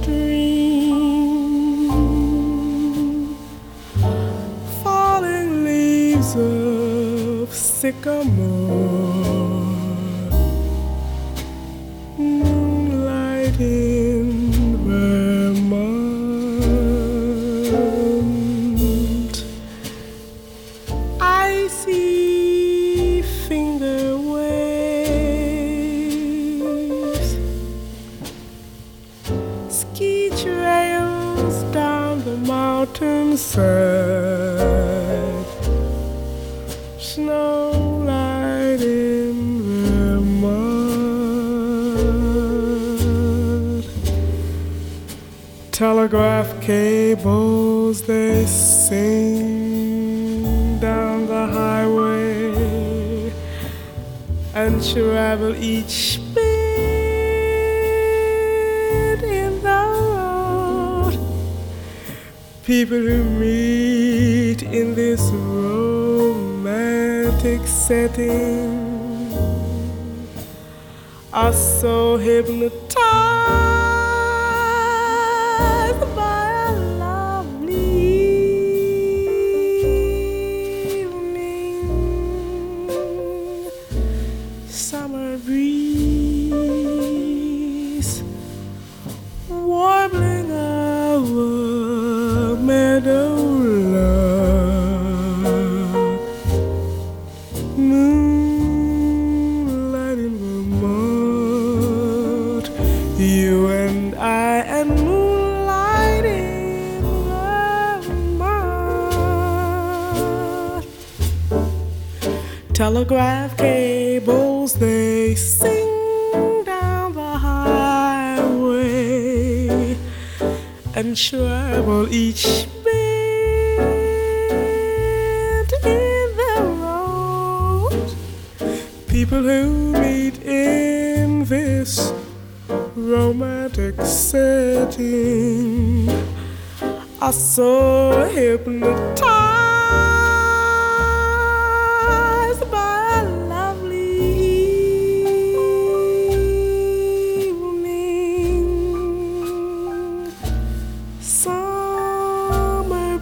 stream, falling leaves of sycamore, moonlight in Vermont, icy finger waves, ski trails down the mountainside, snowlight in Vermont, telegraph cables they sing down the highway and travel each bit in the road. People who meet in this romantic setting are so hypnotized by a lovely evening, summer breeze warbling over meadowlark, moonlight in Vermont, you and I and moonlight in Vermont. Telegraph cables they sing down the highway and travel each bit in the road. People who meet in this romantic setting are so hypnotized by a lovely evening, summer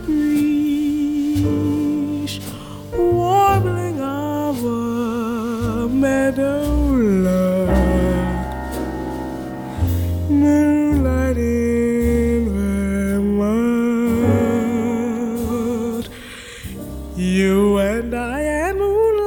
breeze warbling over meadowlark, moonlight in Vermont, you and I and moonlight